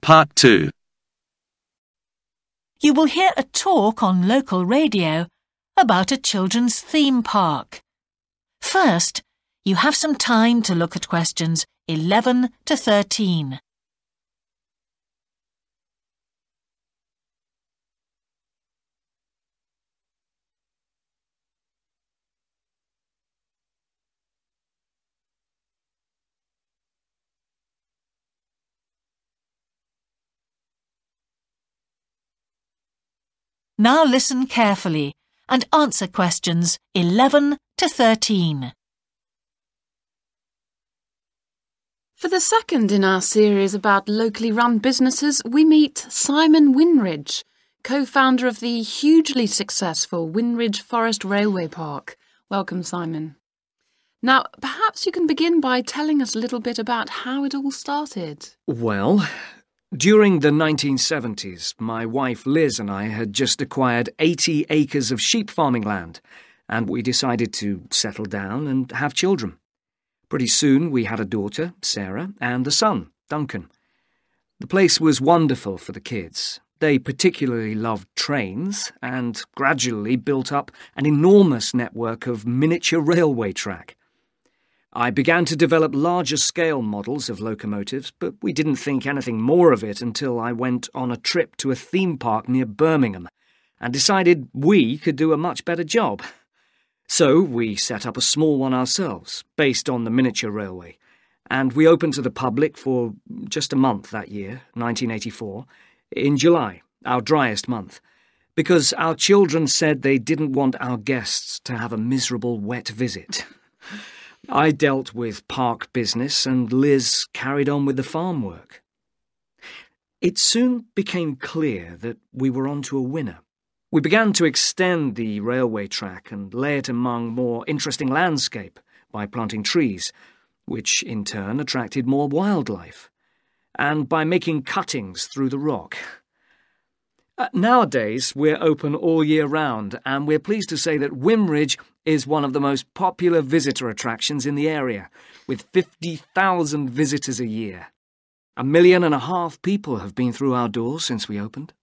Part 2. You will hear a talk on local radio about a children's theme park. First, you have some time to look at questions 11 to 13. Now listen carefully and answer questions 11 to 13. For the second in our series about locally run businesses, we meet Simon Winridge, co-founder of the hugely successful Winridge Forest Railway Park. Welcome, Simon. Now, perhaps you can begin by telling us a little bit about how it all started. Well, during the 1970s, my wife Liz and I had just acquired 80 acres of sheep farming land, and we decided to settle down and have children. Pretty soon we had a daughter, Sarah, and a son, Duncan. The place was wonderful for the kids. They particularly loved trains and gradually built up an enormous network of miniature railway track. I began to develop larger-scale models of locomotives, but we didn't think anything more of it until I went on a trip to a theme park near Birmingham and decided we could do a much better job. So we set up a small one ourselves, based on the miniature railway, and we opened to the public for just a month that year, 1984, in July, our driest month, because our children said they didn't want our guests to have a miserable wet visit. I dealt with park business and Liz carried on with the farm work. It soon became clear that we were onto a winner. We began to extend the railway track and lay it among more interesting landscape by planting trees, which in turn attracted more wildlife, and by making cuttings through the rock. Nowadays, we're open all year round, and we're pleased to say that Winridge is one of the most popular visitor attractions in the area, with 50,000 visitors a year. 1.5 million people have been through our doors since we opened.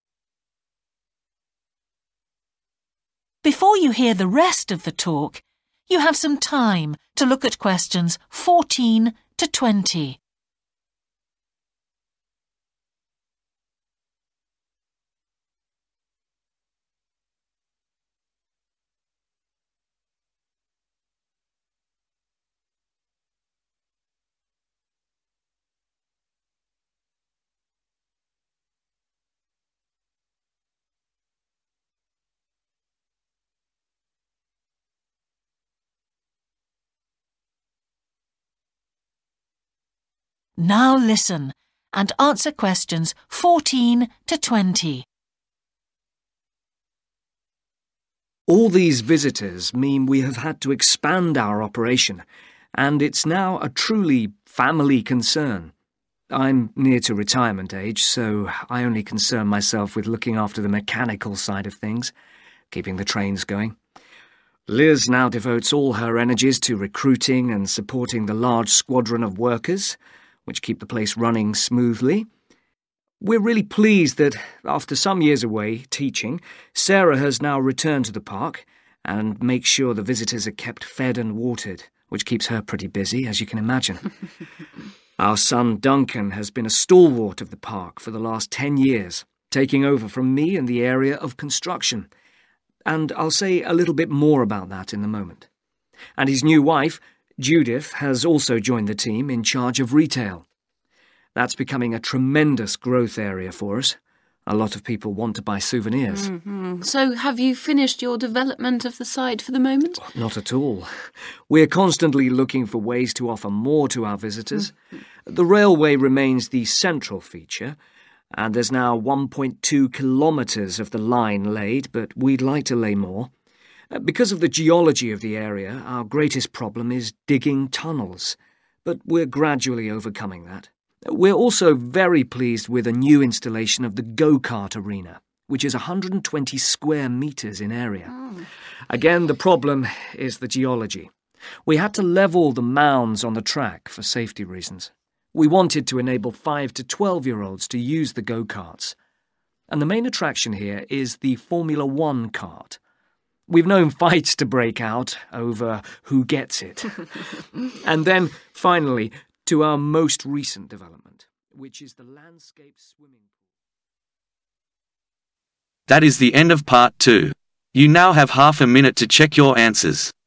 Before you hear the rest of the talk, you have some time to look at questions 14 to 20. Now listen and answer questions 14 to 20. All these visitors mean we have had to expand our operation, and it's now a truly family concern. I'm near to retirement age, so I only concern myself with looking after the mechanical side of things, keeping the trains going. Liz now devotes all her energies to recruiting and supporting the large squadron of workers, which keep the place running smoothly. We're really pleased that, after some years away teaching, Sarah has now returned to the park and makes sure the visitors are kept fed and watered, which keeps her pretty busy, as you can imagine. Our son Duncan has been a stalwart of the park for the last 10 years, taking over from me in the area of construction. And I'll say a little bit more about that in a moment. And his new wife, Judith, has also joined the team in charge of retail. That's becoming a tremendous growth area for us. A lot of people want to buy souvenirs. Mm-hmm. So have you finished your development of the site for the moment? Not at all. We're constantly looking for ways to offer more to our visitors. The railway remains the central feature, and there's now 1.2 kilometres of the line laid, but we'd like to lay more. Because of the geology of the area, our greatest problem is digging tunnels, but we're gradually overcoming that. We're also very pleased with a new installation of the go-kart arena, which is 120 square metres in area. Again, the problem is the geology. We had to level the mounds on the track for safety reasons. We wanted to enable 5 to 12-year-olds to use the go-karts. And the main attraction here is the Formula One kart. We've known fights to break out over who gets it. And then, finally, to our most recent development, which is the landscape swimming pool. That is the end of part 2. You now have half a minute to check your answers.